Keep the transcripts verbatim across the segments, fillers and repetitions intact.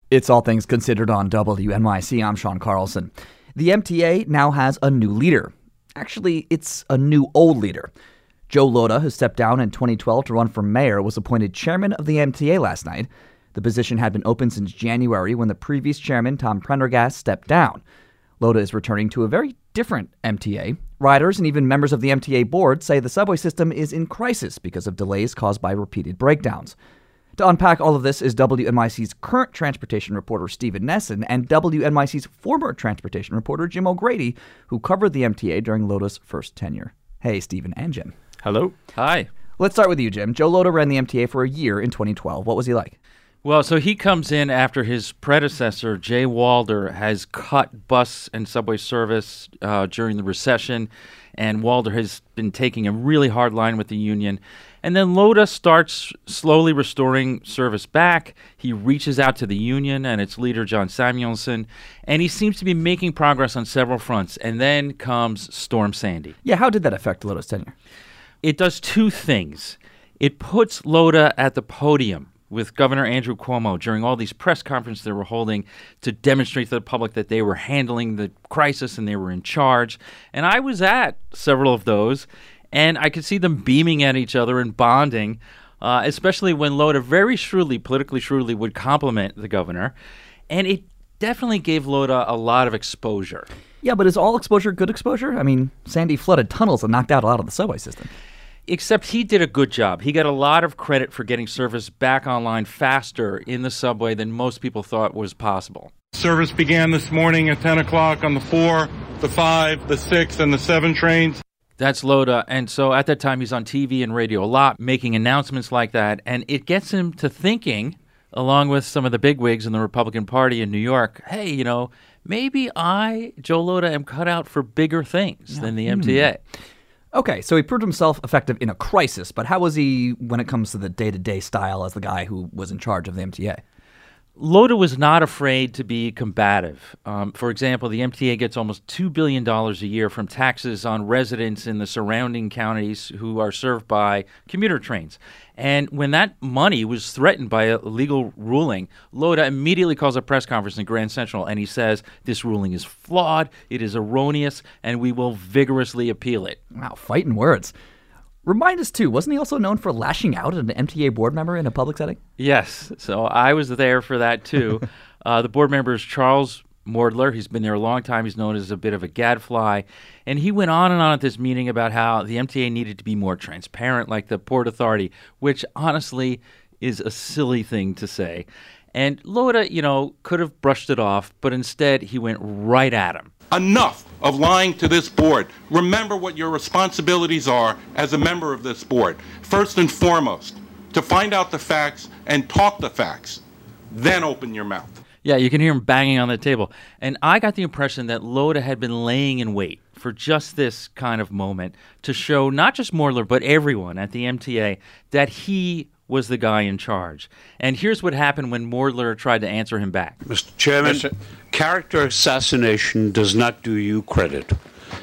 It's All Things Considered on W N Y C. I'm Sean Carlson. The M T A now has a new leader. Actually, it's a new old leader. Joe Lhota, who stepped down in twenty twelve to run for mayor, was appointed chairman of the M T A last night. The position had been open since January when the previous chairman, Tom Prendergast, stepped down. Lhota is returning to a very different M T A. Riders and even members of the M T A board say the subway system is in crisis because of delays caused by repeated breakdowns. To unpack all of this is W N Y C's current transportation reporter Stephen Nesson and W N Y C's former transportation reporter Jim O'Grady, who covered the M T A during Lhota's first tenure. Hey, Stephen and Jim. Hello. Hi. Let's start with you, Jim. Joe Lhota ran the M T A for a year in twenty twelve. What was he like? Well, so he comes in after his predecessor, Jay Walder, has cut bus and subway service uh, during the recession, and Walder has been taking a really hard line with the union. And then Lhota starts slowly restoring service back. He reaches out to the union and its leader, John Samuelson, and he seems to be making progress on several fronts. And then comes Storm Sandy. Yeah, how did that affect Lhota's tenure? It does two things. It puts Lhota at the podium with Governor Andrew Cuomo during all these press conferences they were holding to demonstrate to the public that they were handling the crisis and they were in charge. And I was at several of those, and I could see them beaming at each other and bonding, uh, especially when Lhota very shrewdly, politically shrewdly, would compliment the governor. And it definitely gave Lhota a lot of exposure. Yeah, but is all exposure good exposure? I mean, Sandy flooded tunnels and knocked out a lot of the subway system. Except he did a good job. He got a lot of credit for getting service back online faster in the subway than most people thought was possible. Service began this morning at ten o'clock on the four, the five, the six, and the seven trains. That's Lhota, and so at that time he's on T V and radio a lot, making announcements like that, and it gets him to thinking, along with some of the bigwigs in the Republican Party in New York, hey, you know, maybe I, Joe Lhota, am cut out for bigger things yeah. than the M T A. Hmm. Okay, so he proved himself effective in a crisis, but how was he when it comes to the day-to-day style as the guy who was in charge of the M T A? Lhota was not afraid to be combative. Um, for example, the M T A gets almost two billion dollars a year from taxes on residents in the surrounding counties who are served by commuter trains. And when that money was threatened by a legal ruling, Lhota immediately calls a press conference in Grand Central, and he says, this ruling is flawed, it is erroneous, and we will vigorously appeal it. Wow, fighting words. Remind us, too, wasn't he also known for lashing out at an M T A board member in a public setting? Yes, so I was there for that, too. uh, the board member is Charles Mordler. He's been there a long time. He's known as a bit of a gadfly. And he went on and on at this meeting about how the M T A needed to be more transparent, like the Port Authority, which honestly is a silly thing to say. And Lhota, you know, could have brushed it off, but instead he went right at him. Enough of lying to this board. Remember what your responsibilities are as a member of this board. First and foremost, to find out the facts and talk the facts. Then open your mouth. Yeah, you can hear him banging on the table. And I got the impression that Lhota had been laying in wait for just this kind of moment to show not just Mordler, but everyone at the M T A that he was the guy in charge. And here's what happened when Mordler tried to answer him back. Mister Chairman, Mister character assassination does not do you credit.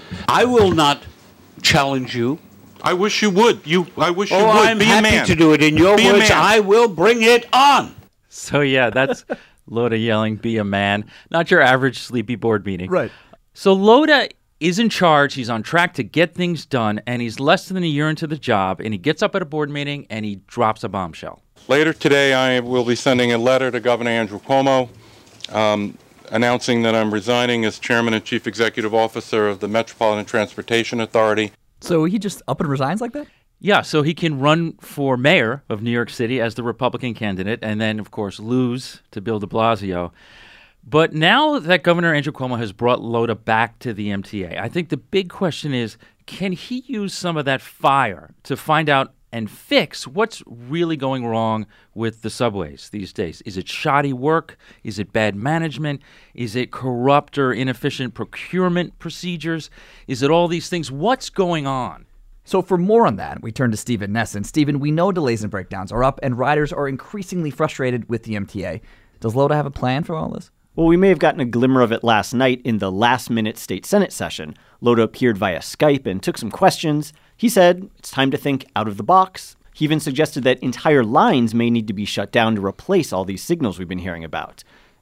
I will not challenge you. I wish you would. You, I wish oh, you would. I'm Be happy a man. to do it. In your Be words, I will bring it on. So, yeah, that's Lhota yelling, be a man. Not your average sleepy board meeting. Right. So Lhota is in charge. He's on track to get things done, and he's less than a year into the job, and he gets up at a board meeting, and he drops a bombshell. Later today, I will be sending a letter to Governor Andrew Cuomo um, announcing that I'm resigning as Chairman and Chief Executive Officer of the Metropolitan Transportation Authority. So he just up and resigns like that? Yeah, so he can run for mayor of New York City as the Republican candidate and then, of course, lose to Bill de Blasio. But now that Governor Andrew Cuomo has brought Lhota back to the M T A, I think the big question is, can he use some of that fire to find out and fix what's really going wrong with the subways these days? Is it shoddy work? Is it bad management? Is it corrupt or inefficient procurement procedures? Is it all these things? What's going on? So for more on that, we turn to Stephen Nesson. Stephen, we know delays and breakdowns are up, and riders are increasingly frustrated with the M T A. Does Lhota have a plan for all this? Well, we may have gotten a glimmer of it last night in the last-minute state Senate session. Lhota appeared via Skype and took some questions. He said it's time to think out of the box. He even suggested that entire lines may need to be shut down to replace all these signals we've been hearing about.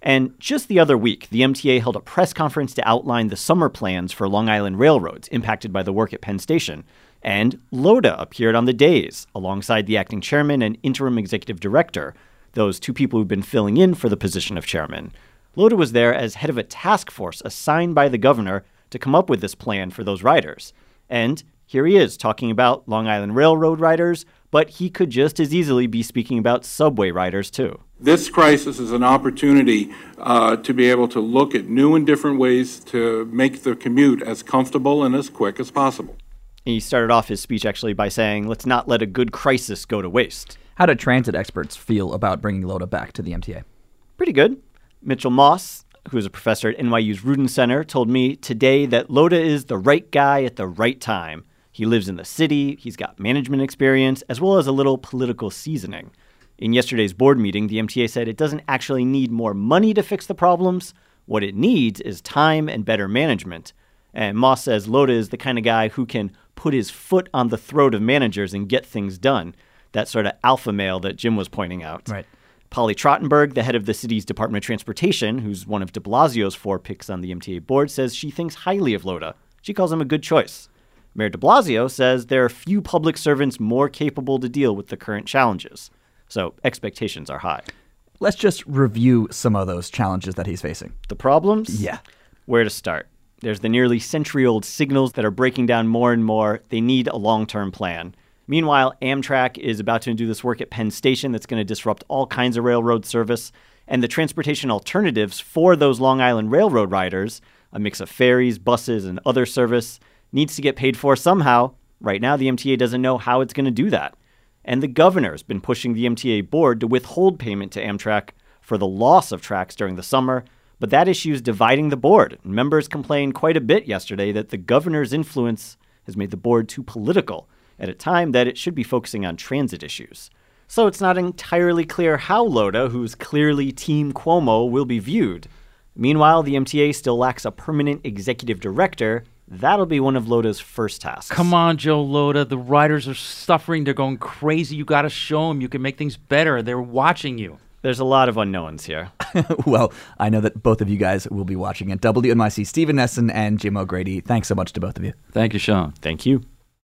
And just the other week, the M T A held a press conference to outline the summer plans for Long Island railroads impacted by the work at Penn Station. And LOTA appeared on the days, alongside the acting chairman and interim executive director, those two people who've been filling in for the position of chairman. LOTA was there as head of a task force assigned by the governor to come up with this plan for those riders. And here he is talking about Long Island Railroad riders, but he could just as easily be speaking about subway riders, too. This crisis is an opportunity uh, to be able to look at new and different ways to make the commute as comfortable and as quick as possible. And he started off his speech actually by saying, let's not let a good crisis go to waste. How did transit experts feel about bringing LOTA back to the M T A? Pretty good. Mitchell Moss, who is a professor at N Y U's Rudin Center, told me today that LOTA is the right guy at the right time. He lives in the city, he's got management experience, as well as a little political seasoning. In yesterday's board meeting, the M T A said it doesn't actually need more money to fix the problems. What it needs is time and better management. And Moss says LOTA is the kind of guy who can put his foot on the throat of managers and get things done. That sort of alpha male that Jim was pointing out. Right. Polly Trottenberg, the head of the city's Department of Transportation, who's one of de Blasio's four picks on the M T A board, says she thinks highly of LOTA. She calls him a good choice. Mayor de Blasio says there are few public servants more capable to deal with the current challenges. So expectations are high. Let's just review some of those challenges that he's facing. The problems? Yeah. Where to start? There's the nearly century-old signals that are breaking down more and more. They need a long-term plan. Meanwhile, Amtrak is about to do this work at Penn Station that's going to disrupt all kinds of railroad service. And the transportation alternatives for those Long Island Railroad riders, a mix of ferries, buses, and other service, needs to get paid for somehow. Right now, the M T A doesn't know how it's going to do that. And the governor's been pushing the M T A board to withhold payment to Amtrak for the loss of tracks during the summer. But that issue is dividing the board. Members complained quite a bit yesterday that the governor's influence has made the board too political at a time that it should be focusing on transit issues. So it's not entirely clear how LOTA, who's clearly Team Cuomo, will be viewed. Meanwhile, the M T A still lacks a permanent executive director. That'll be one of LOTA's first tasks. Come on, Joe LOTA. The riders are suffering. They're going crazy. You got to show them you can make things better. They're watching you. There's a lot of unknowns here. Well, I know that both of you guys will be watching it. W N Y C, Stephen Nesson and Jim O'Grady. Thanks so much to both of you. Thank you, Sean. Thank you.